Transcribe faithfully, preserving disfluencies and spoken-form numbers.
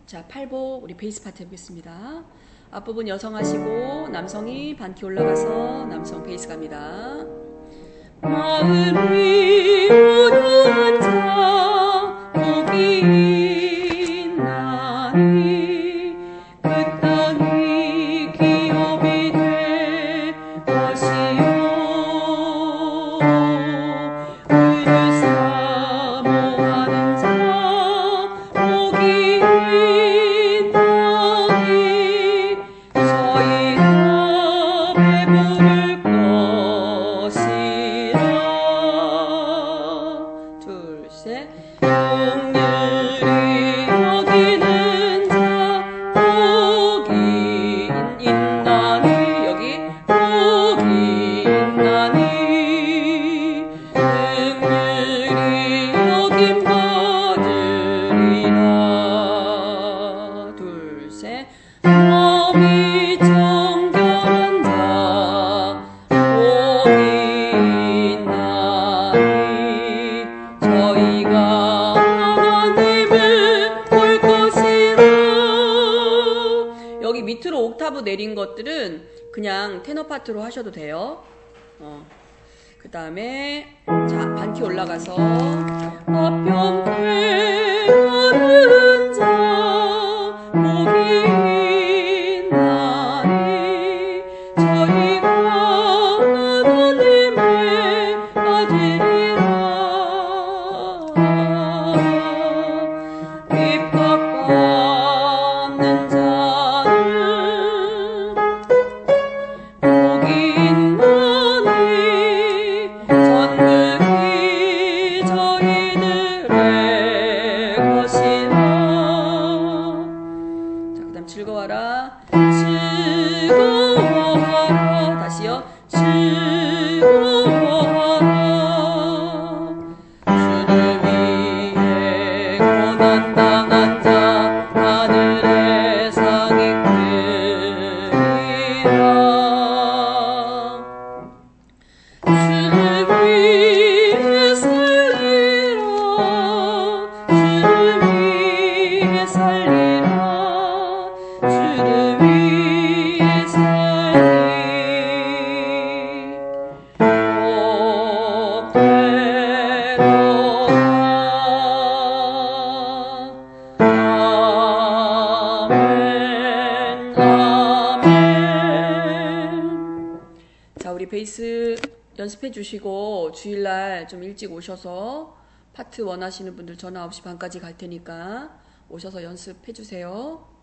자, 팔복 우리 베이스 파트 해보겠습니다. 앞부분 여성 하시고 남성이 반키 올라가서 남성 베이스 갑니다. 마음이 무료한 자 복이 있나니 그 땅이 기업이 될 것이요 의를 사모하는 자 복이 있나니 저희가 배부를 것이라. 둘, 셋. 긍휼히 여기는 자 복이 있나니 여기 복이 있나니 긍휼히 여김 받으리라. 둘, 셋. 마음이 정결한 자 복이 있나니 저희가 하나님을 볼 것이라. 여기 밑으로 옥타브 내린 것들은 그냥 테너 파트로 하셔도 돼요. 어. 그 다음에 자 반키 올라가서 아평대 하는 자 복이 있나니 저희가 하나님의 아들이라. 핍박받는 자는 복이 있나니 전능이 저희들의 것이라. 자, 그 다음 즐거워라. 즐거워하라. 다시요. 즐거워하라. 주를 위해 고난당한 자 하늘의 상이 크리라. 주를 위해 살리라. 주를 위해 살리라. 주를 위해 살리 복되도다. 아멘 아멘. 자, 우리 베이스 연습해 주시고 주일날 좀 일찍 오셔서 파트 원하시는 분들 저는 아홉 시 반까지 갈 테니까 오셔서 연습해 주세요.